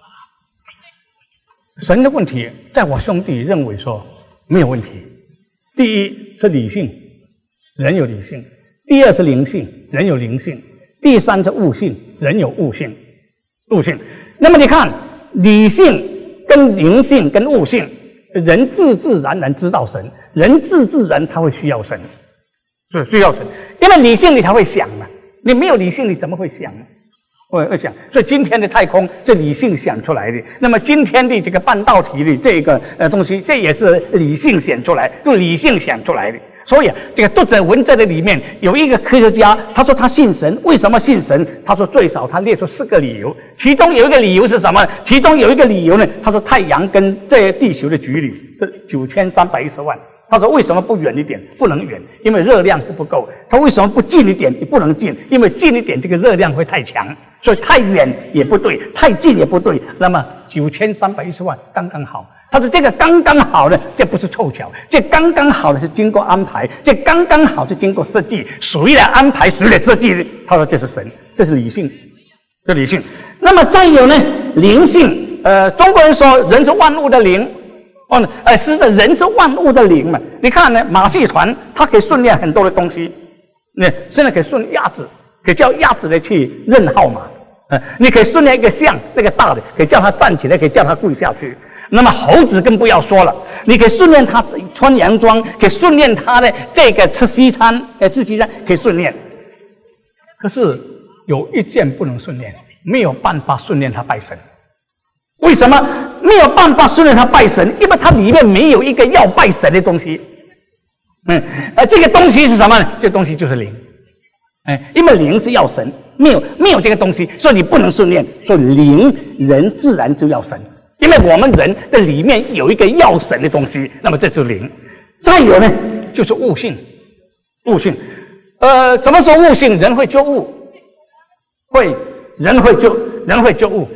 神的问题，在我兄弟认为说没有问题。第一是理性，人有理性；第二是灵性，人有灵性；第三是悟性，人有悟性。悟性。那么你看，理性跟灵性跟悟性，人自自然然知道神，人自自然他会需要神，是需要神，因为理性你才会想嘛，你没有理性你怎么会想呢？我会想，所以今天的太空是理性想出来的，那么今天的这个半导体的这个呃东西，这也是理性想出来，用理性想出来的。所以啊，这个读者文在这里面有一个科学家，他说他信神，为什么信神？他说最少他列出四个理由，其中有一个理由是什么？其中有一个理由呢，他说太阳跟这地球的距离是九千三百一十万。他说为什么不远一点？不能远，因为热量是不够。他为什么不近一点？也不能近，因为近一点这个热量会太强。所以太远也不对，太近也不对，那么九千三百一十万刚刚好。他说这个刚刚好呢，这不是凑巧，这刚刚好呢是经过安排，这刚刚好是经过设计，谁来安排谁来设计的？他说这是神，这是理性，这理性。那么再有呢，灵性，呃，中国人说人是万物的灵，哦，呃，实际上人是万物的灵嘛。你看呢，马戏团它可以训练很多的东西，那现在可以训练鸭子。可以叫鸭子来去认号码，呃，你可以训练一个象，那个大的，可以叫它站起来，可以叫它跪下去。那么猴子更不要说了，你可以训练它穿洋装，可以训练它的这个吃西餐，呃，吃西餐可以训练。可是有一件不能训练，没有办法训练它拜神。为什么没有办法训练它拜神？因为它里面没有一个要拜神的东西。嗯，呃，这个东西是什么呢？这个东西就是灵。哎，因为灵是要神，没有没有这个东西，所以你不能训练。所以灵人自然就要神，因为我们人的里面有一个要神的东西，那么这就是灵。再有呢，就是悟性，悟性。呃，怎么说悟性？人会觉悟，会人会觉人会觉悟。那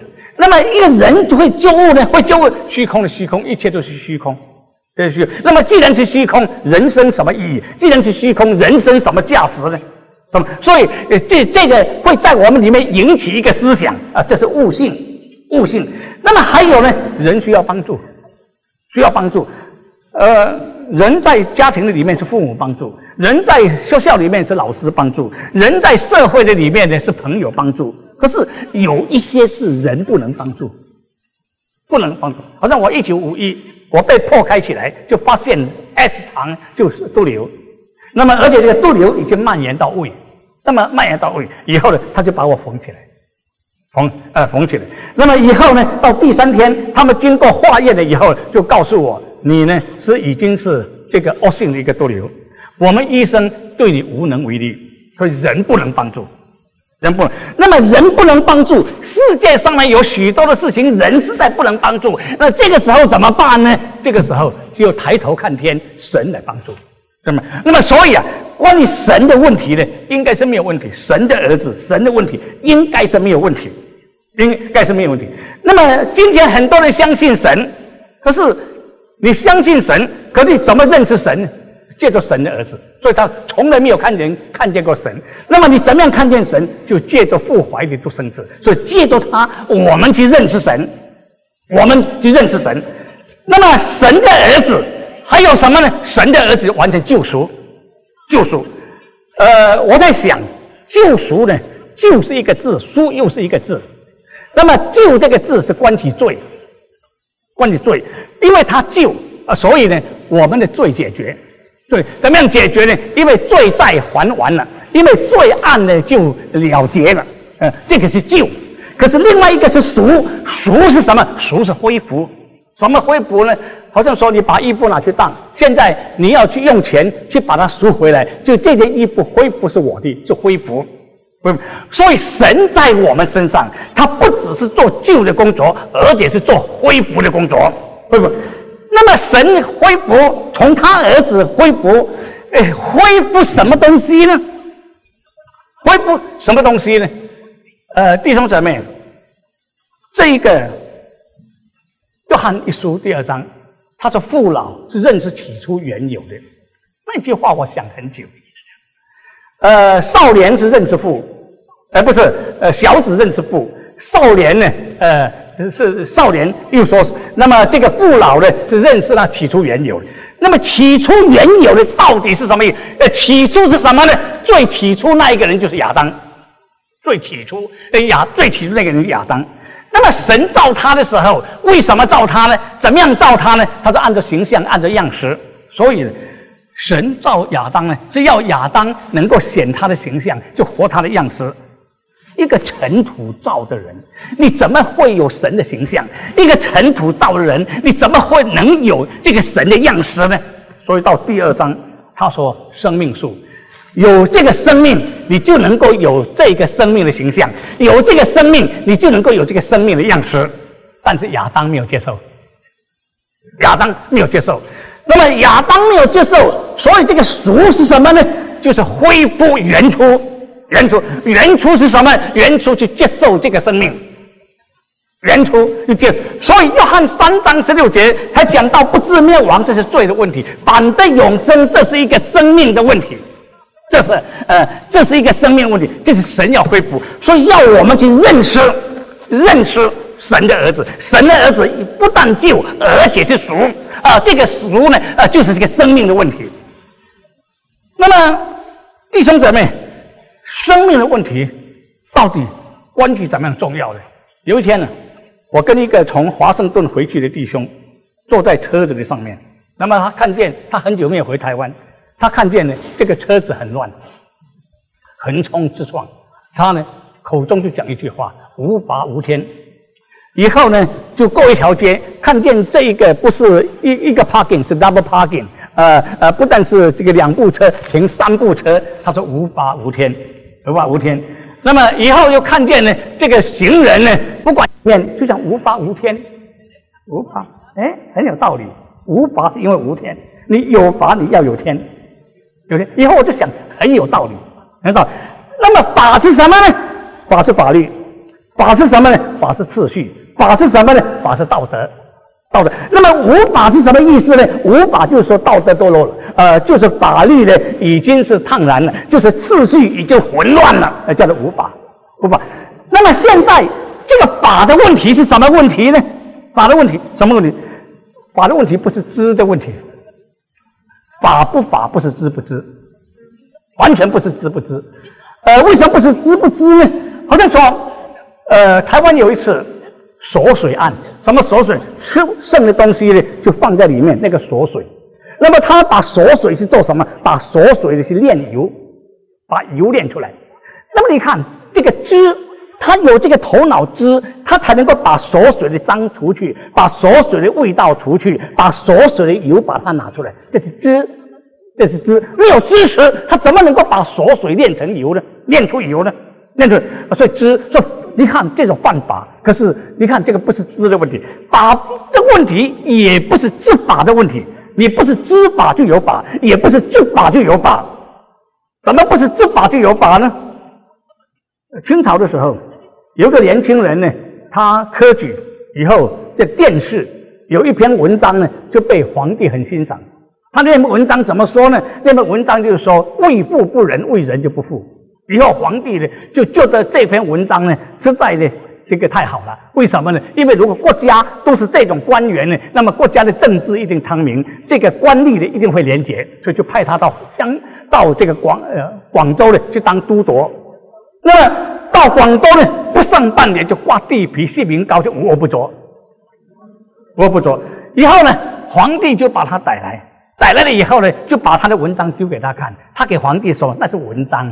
那么一个人就会究悟呢，会究悟虚空的虚空，一切都是虚空。这是虚。那么既然是虚空，人生什么意义？既然是虚空，人生什么价值呢？什么？所以呃，这这个会在我们里面引起一个思想啊，这是悟性，悟性。那么还有呢，人需要帮助，需要帮助。呃，人在家庭的里面是父母帮助，人在学校里面是老师帮助，人在社会的里面呢是朋友帮助。可是有一些是人不能帮助，不能帮助。好像我一九五一。我被破开起来，就发现 S 肠就是毒瘤，那么而且这个毒瘤已经蔓延到胃，那么蔓延到胃以后呢，他就把我缝起来，缝呃缝起来。那么以后呢，到第三天，他们经过化验了以后，就告诉我，你呢是已经是这个恶性的一个毒瘤，我们医生对你无能为力，所以人不能帮助。人不能，那么人不能帮助，世界上面有许多的事情，人实在不能帮助。那这个时候怎么办呢？这个时候只有抬头看天，神来帮助。那么，那么所以啊，关于神的问题呢，应该是没有问题。神的儿子，神的问题应该是没有问题，应该是没有问题。那么今天很多人相信神，可是你相信神，可你怎么认识神呢？借着神的儿子，所以他从来没有看见看见过神。那么你怎么样看见神？就借着父怀里独生子，所以借着他，我们去认识神，我们去认识神。那么神的儿子还有什么呢？神的儿子完成救赎，救赎。呃，我在想，救赎呢，救是一个字，赎又是一个字。那么救这个字是关起罪，关起罪，因为他救啊，所以呢，我们的罪解决。对，怎么样解决呢？因为罪债还完了，因为罪案呢就了结了，呃，这个是救。可是另外一个是赎，赎是什么？赎是恢复。什么恢复呢？好像说你把衣服拿去当，现在你要去用钱去把它赎回来，就这件衣服恢复是我的，是恢复。所以神在我们身上，他不只是做救的工作，而且是做恢复的工作，对不？那么神恢复，从他儿子恢复，哎，恢复什么东西呢？恢复什么东西呢？呃，弟兄姊妹，这一个约翰一书第二章，他说父老是认识起初原有的，那句话我想很久。呃，少年是认识父，呃，不是，呃，小子认识父，少年呢，呃。是少年又说，那么这个父老呢是认识那起初原有的。那么起初原有的到底是什么意思？呃，起初是什么呢？最起初那一个人就是亚当，最起初呃亚最起初那个人是亚当。那么神造他的时候，为什么造他呢？怎么样造他呢？他说按照形象，按照样式。所以神造亚当呢，是要亚当能够显他的形象，就活他的样式。一个尘土造的人，你怎么会有神的形象？一个尘土造的人，你怎么会能有这个神的样式呢？所以到第二章，他说生命树，有这个生命，你就能够有这个生命的形象；有这个生命，你就能够有这个生命的样式。但是亚当没有接受，亚当没有接受。那么亚当没有接受，所以这个赎是什么呢？就是恢复原初。原初，原初是什么？原初去接受这个生命，原初就接。所以约翰三章十六节才讲到不至灭亡，这是罪的问题；反得永生，这是一个生命的问题。这是呃，这是一个生命问题，这是神要恢复，所以要我们去认识，认识神的儿子。神的儿子不但救，而且是赎啊、呃！这个赎呢，呃，就是这个生命的问题。那么弟兄姊妹。生命的问题到底关系怎么样重要呢？有一天呢，我跟一个从华盛顿回去的弟兄坐在车子的上面，那么他看见他很久没有回台湾，他看见呢这个车子很乱，横冲直撞，他呢口中就讲一句话：无法无天。以后呢就过一条街，看见这一个不是一一个 parking， 是 double parking， 呃呃，不但是这个两部车停三部车，他说无法无天。无法无天，那么以后又看见呢，这个行人呢，不管面就像无法无天，无法，哎，很有道理。无法是因为无天，你有法你要有天，有天。以后我就想很有道理，很有道理。那么法是什么呢？法是法律，法是什么呢？法是秩序， 法是什么呢？法是道德，道德。那么无法是什么意思呢？无法就是说道德堕落了，呃，就是法律呢已经是怅然了，就是秩序已经混乱了，呃，叫做无法，无法。那么现在这个法的问题是什么问题呢？法的问题什么问题？法的问题不是知的问题，法不法不是知不知，完全不是知不知。呃，为什么不是知不知呢？好像说，呃，台湾有一次锁水案，什么锁水？吃剩的东西呢，就放在里面，那个锁水。那么他把锁水是做什么？把锁水的是炼油，把油炼出来。那么你看这个知，他有这个头脑知，他才能够把锁水的脏除去，把锁水的味道除去，把锁水的油把它拿出来，这是知。这是知，没有知识，他怎么能够把锁水炼成油呢？炼出油呢？炼出，所以知，所以你看这种犯法，可是你看这个不是知的问题，法的问题也不是知法的问题，你不是知法就有法，也不是知法就有法，怎么不是知法就有法呢？清朝的时候，有个年轻人呢，他科举以后，在殿试有一篇文章呢，就被皇帝很欣赏。他那篇文章怎么说呢？那篇文章就是说，为富不仁，为人就不富。以后皇帝呢，就觉得这篇文章呢，实在的这个太好了。为什么呢？因为如果国家都是这种官员呢，那么国家的政治一定昌明，这个官吏呢一定会廉洁，所以就派他到江到这个广呃广州呢去当都督。那么到广州呢，不上半年就挂地皮、姓名高，就无恶不作，无恶不作。以后呢，皇帝就把他逮来。逮来了以后呢，就把他的文章丢给他看。他给皇帝说：“那是文章，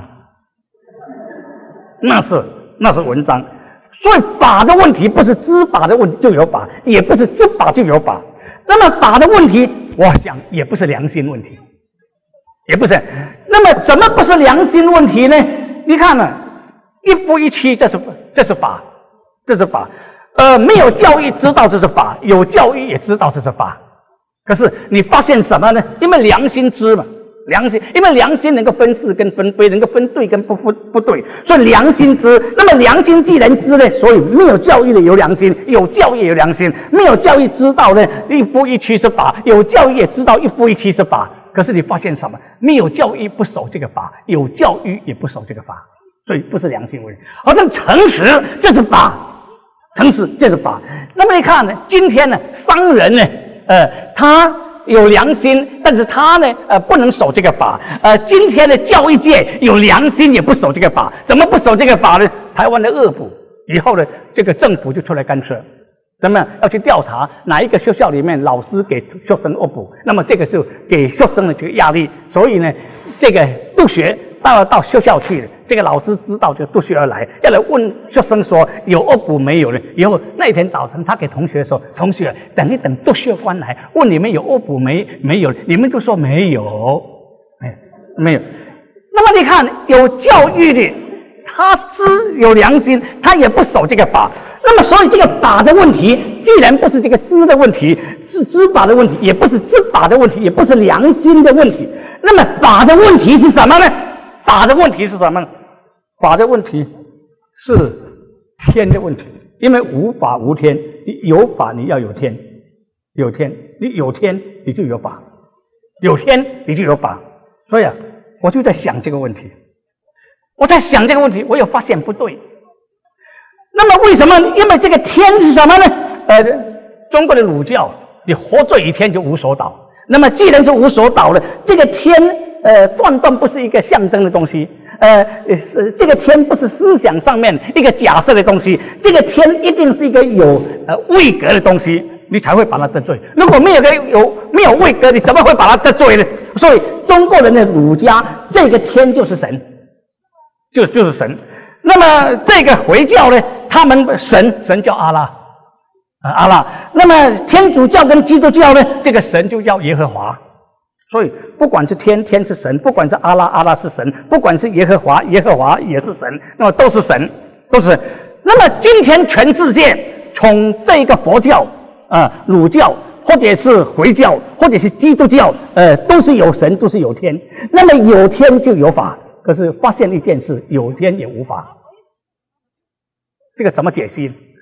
那是那是文章。”所以法的问题不是知法的问题就有法，也不是知法就有法。那么法的问题，我想也不是良心问题，也不是。那么怎么不是良心问题呢？你看呢、啊，一夫一妻，这是这是法，这是法。呃，没有教育知道这是法，有教育也知道这是法。可是你发现什么呢？因为良心知嘛，良心，因为良心能够分是跟分非，能够分对跟不不不对，所以良心知。那么良心既然知呢，所以没有教育的有良心，有教育有良心。没有教育知道呢，一夫一妻是法；有教育也知道一夫一妻是法。可是你发现什么？没有教育不守这个法，有教育也不守这个法，所以不是良心问题。好像诚实这是法，诚实这是法。那么你看呢？今天呢，商人呢？呃，他有良心，但是他呢，呃，不能守这个法。呃，今天的教育界有良心，也不守这个法。怎么不守这个法呢？台湾的恶补以后呢，这个政府就出来干涉，怎么样？要去调查哪一个学校里面老师给学生恶补，那么这个就给学生的这个压力。所以呢，这个督学到到学校去了。这个老师知道就督学而来，要来问学生说有恶补没有呢？以后那一天早晨，他给同学说：“同学，等一等，督学官来问你们有恶补没没有？你们就说没有，哎，没有。那么你看，有教育的，他知有良心，他也不守这个法。那么所以这个法的问题，既然不是这个知的问题，是知法的问题，也不是知法的问题，也不是良心的问题。那么法的问题是什么呢？法的问题是什么呢？法的问题是天的问题，因为无法无天，你有法你要有天，有天你有天你就有法，有天你就有法。所以啊，我就在想这个问题，我在想这个问题，我有发现不对。那么为什么？因为这个天是什么呢？呃，中国的儒教，你活着一天就无所倒。那么既然是无所倒了，这个天呃断断不是一个象征的东西。呃，是这个天不是思想上面一个假设的东西，这个天一定是一个有呃位格的东西，你才会把它得罪。如果没有个有没有位格，你怎么会把它得罪呢？所以中国人的儒家，这个天就是神，就就是神。那么这个回教呢，他们神神叫阿拉啊阿拉。那么天主教跟基督教呢，这个神就叫耶和华。所以不管是天，天是神；不管是阿拉，阿拉是神；不管是耶和华，耶和华也是神。那么都是神，都是神。那么今天全世界从这个佛教啊、呃、儒教，或者是回教，或者是基督教，呃，都是有神，都是有天。那么有天就有法，可是发现一件事，有天也无法。这个怎么解析？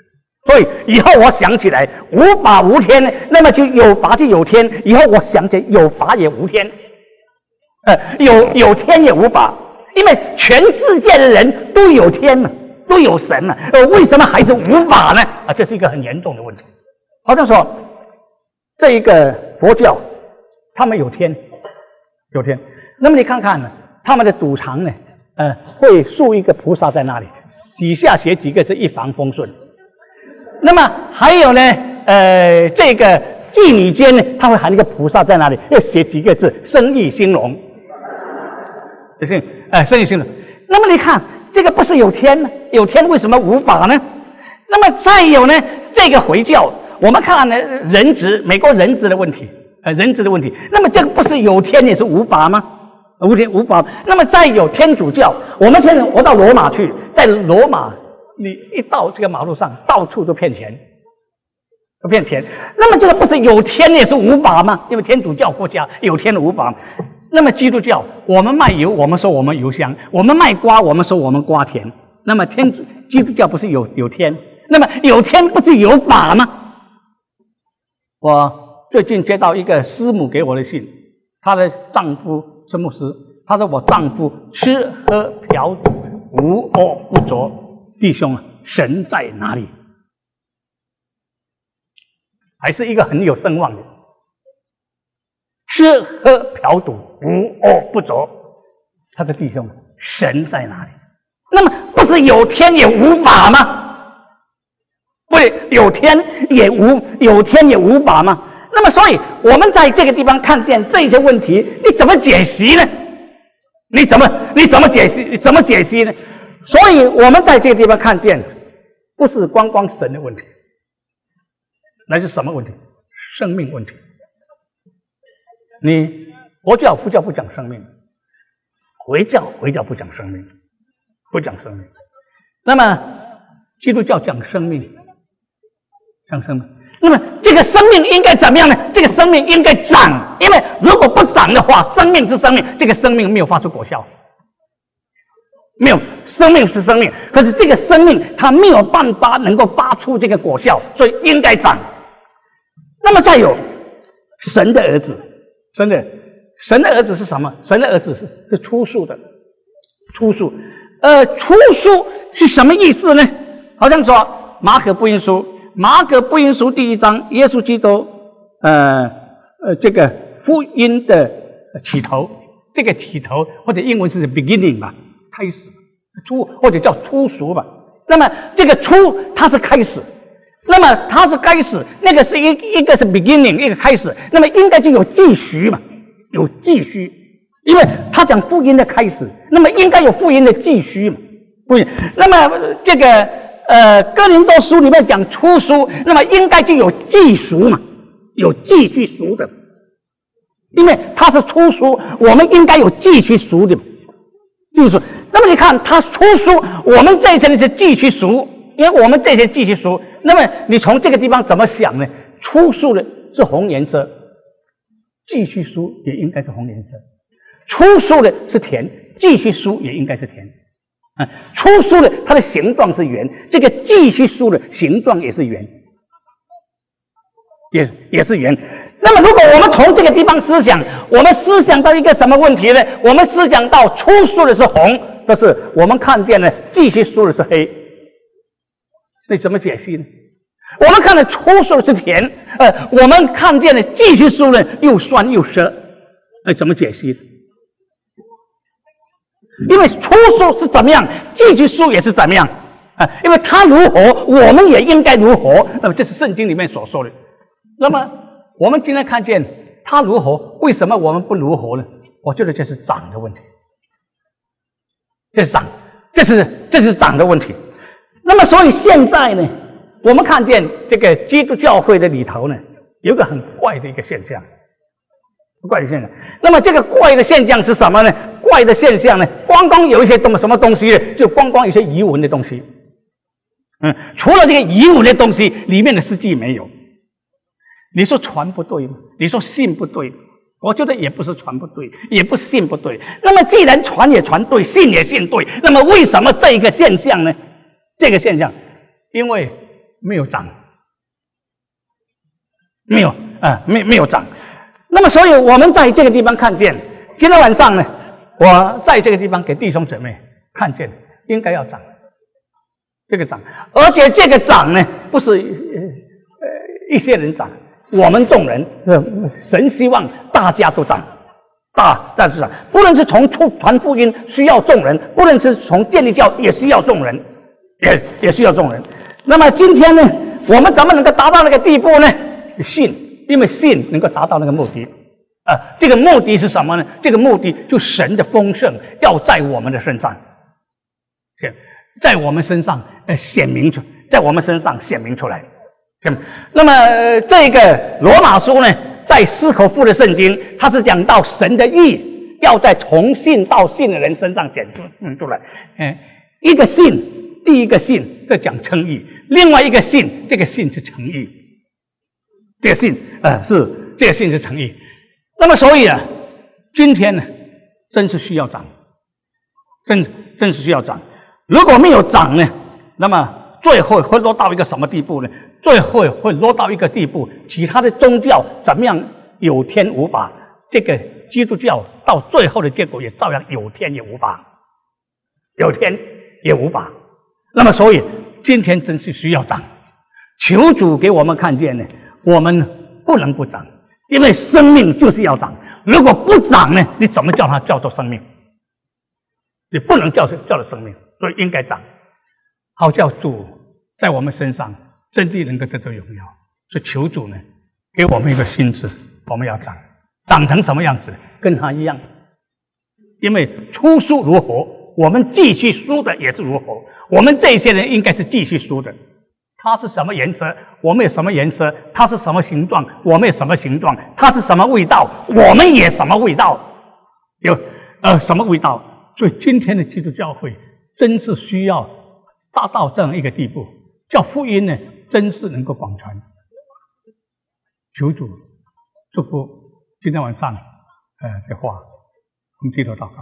所以以后我想起来无法无天，那么就有法就有天。以后我想起来有法也无天，呃，有有天也无法，因为全世界的人都有天嘛，都有神嘛，呃，为什么还是无法呢？啊，这是一个很严重的问题。好像说这一个佛教，他们有天，有天。那么你看看呢，他们的主堂呢，呃，会塑一个菩萨在那里，底下写几个字一帆风顺。那么还有呢，呃，这个妓女间呢，他会喊一个菩萨在那里，要写几个字生意兴隆，就是，呃，生意兴隆。那么你看这个不是有天呢？有天为什么无法呢？那么再有呢，这个回教，我们看呢人质，美国人质的问题，呃，人质的问题。那么这个不是有天也是无法吗？无天无法。那么再有天主教，我们现在我到罗马去，在罗马。你一到这个马路上，到处都骗钱，都骗钱。那么这个不是有天也是无法吗？因为天主教国家有天的无法。那么基督教，我们卖油，我们说我们油香；我们卖瓜，我们说我们瓜田。那么天主基督教不是有有天？那么有天不是有法吗？我最近接到一个师母给我的信，她的丈夫是牧师，她说我丈夫吃喝嫖赌无恶不作。弟兄啊，神在哪里？还是一个很有声望的，吃喝嫖赌无恶不作。他的弟兄，神在哪里？那么不是有天也无法吗？不对，有天也无有天也无法吗？那么所以我们在这个地方看见这些问题，你怎么解析呢？你怎么你怎么解析？怎么解析呢？所以我们在这个地方看见，不是光光神的问题，那是什么问题？生命问题。你佛教、佛教不讲生命，回教、回教不讲生命，不讲生命。那么基督教讲生命，讲生命。那么这个生命应该怎么样呢？这个生命应该长，因为如果不长的话，生命是生命，这个生命没有发出果效，没有。生命是生命，可是这个生命它没有办法能够发出这个果效，所以应该长。那么再有神的儿子，神的神的儿子是什么？神的儿子是是初熟的，初熟。呃，初熟是什么意思呢？好像说马可福音书，马可福音书第一章，耶稣基督呃呃这个福音的起头，这个起头或者英文是 beginning 吧，开始。初或者叫初熟吧，那么这个初它是开始，那么它是开始，那个是一一个是 beginning， 一个开始，那么应该就有继续嘛，有继续，因为他讲福音的开始，那么应该有福音的继续嘛，不，那么这个呃哥林多书里面讲初熟，那么应该就有继熟嘛，有继续熟的，因为他是初熟，我们应该有继续熟的，继续。那么你看他初熟，我们这一层是继续熟，因为我们这些继续熟。那么你从这个地方怎么想呢？初熟的是红颜色，继续熟也应该是红颜色。初熟的是甜，继续熟也应该是甜。啊，初熟的它的形状是圆，这个继续熟的形状也是圆，也也是圆。那么如果我们从这个地方思想，我们思想到一个什么问题呢？我们思想到初熟的是红，但是我们看见呢继续熟的是黑，你怎么解析呢？我们看了初熟的是甜，呃，我们看见了继续熟的又酸又涩，那怎么解析呢？因为初熟是怎么样，继续熟也是怎么样啊？因为它如何，我们也应该如何。那么这是圣经里面所说的。那么我们今天看见它如何，为什么我们不如何呢？我觉得这是长的问题，这是长，这是这是长的问题。那么所以现在呢，我们看见这个基督教会的里头呢，有一个很怪的一个现象，怪的现象。那么这个怪的现象是什么呢？怪的现象呢，光光有一些东什么东西呢？就光光一些遗文的东西。嗯，除了这个遗文的东西，里面的实际没有。你说传不对吗？你说信不对？我觉得也不是传不对，也不是信不对。那么既然传也传对，信也信对，那么为什么这一个现象呢？这个现象，因为没有长，没有啊，没没有长。那么，所以我们在这个地方看见，今天晚上呢，我在这个地方给弟兄姊妹看见，应该要长，这个长，而且这个长呢，不是呃一些人长，我们众人，呃，神希望大家都长。大，但是啊，不论是从传福音需要众人，不论是从建立教也需要众人，也也需要众人。那么今天呢，我们怎么能够达到那个地步呢？信，因为信能够达到那个目的。啊，这个目的是什么呢？这个目的就神的丰盛要在我们的身上，在我们身上呃显明出，在我们身上显明出来。那么、呃、这个罗马书呢？在斯口夫的圣经，它是讲到神的义要在从信到信的人身上显出嗯出来。嗯，一个信，第一个信这讲称义，另外一个信，这个信是诚意。这个信呃是这个信是诚意。那么所以啊，今天呢，真是需要长，真真是需要长。如果没有长呢，那么最后会落到一个什么地步呢？最后会落到一个地步，其他的宗教怎么样有天无法，这个基督教到最后的结果也照样有天也无法，有天也无法。那么所以今天真是需要长，求主给我们看见呢，我们不能不长，因为生命就是要长。如果不长呢，你怎么叫它叫做生命？你不能叫叫做生命，所以应该长，好叫主在我们身上真的能够得到荣耀。所以求主呢，给我们一个心智，我们要长，长成什么样子？跟他一样。因为出书如何，我们继续书的也是如何。我们这些人应该是继续书的。他是什么颜色，我们有什么颜色；他是什么形状，我们有什么形状；他是什么味道，我们也什么味道。有呃什么味道？所以今天的基督教会真是需要达到这样一个地步，叫福音呢真是能够广传。求主祝福今天晚上呃的话，我们低头祷告。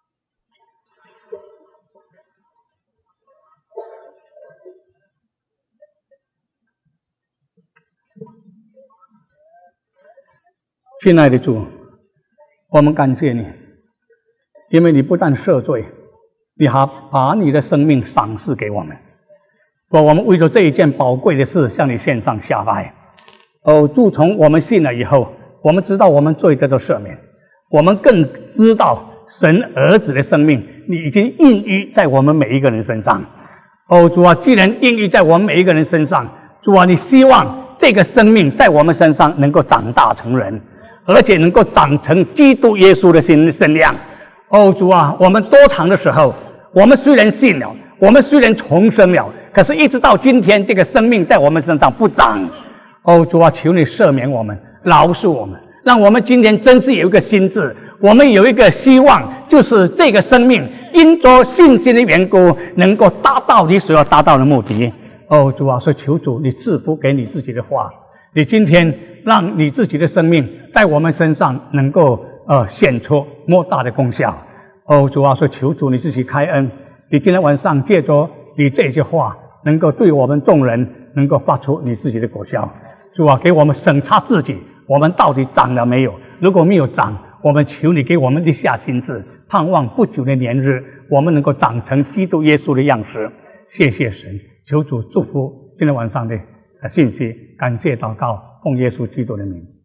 亲爱的主，我们感谢你，因为你不但赦罪，你还把你的生命赏赐给我们。说我们为了这一件宝贵的事向你献上下拜。哦，自从我们信了以后，我们知道我们罪得到赦免，我们更知道神儿子的生命你已经孕育在我们每一个人身上。哦，主啊，既然孕育在我们每一个人身上，主啊，你希望这个生命在我们身上能够长大成人，而且能够长成基督耶稣的身身量。哦，主啊，我们多长的时候，我们虽然信了，我们虽然重生了，可是一直到今天，这个生命在我们身上不长。哦，主啊，求你赦免我们，饶恕我们，让我们今天真是有一个心志，我们有一个希望，就是这个生命因着信心的缘故，能够达到你所要达到的目的。哦，主啊，所以求主你赐福给你自己的话，你今天让你自己的生命在我们身上能够呃显出莫大的功效。哦，主啊，所以求主你自己开恩，你今天晚上借着你这些话，能够对我们众人能够发出你自己的果效。主啊，给我们审查自己，我们到底长了没有？如果没有长，我们求你给我们立下心志，盼望不久的年日，我们能够长成基督耶稣的样式。谢谢神，求主祝福今天晚上的信息，感谢祷告，奉耶稣基督的名。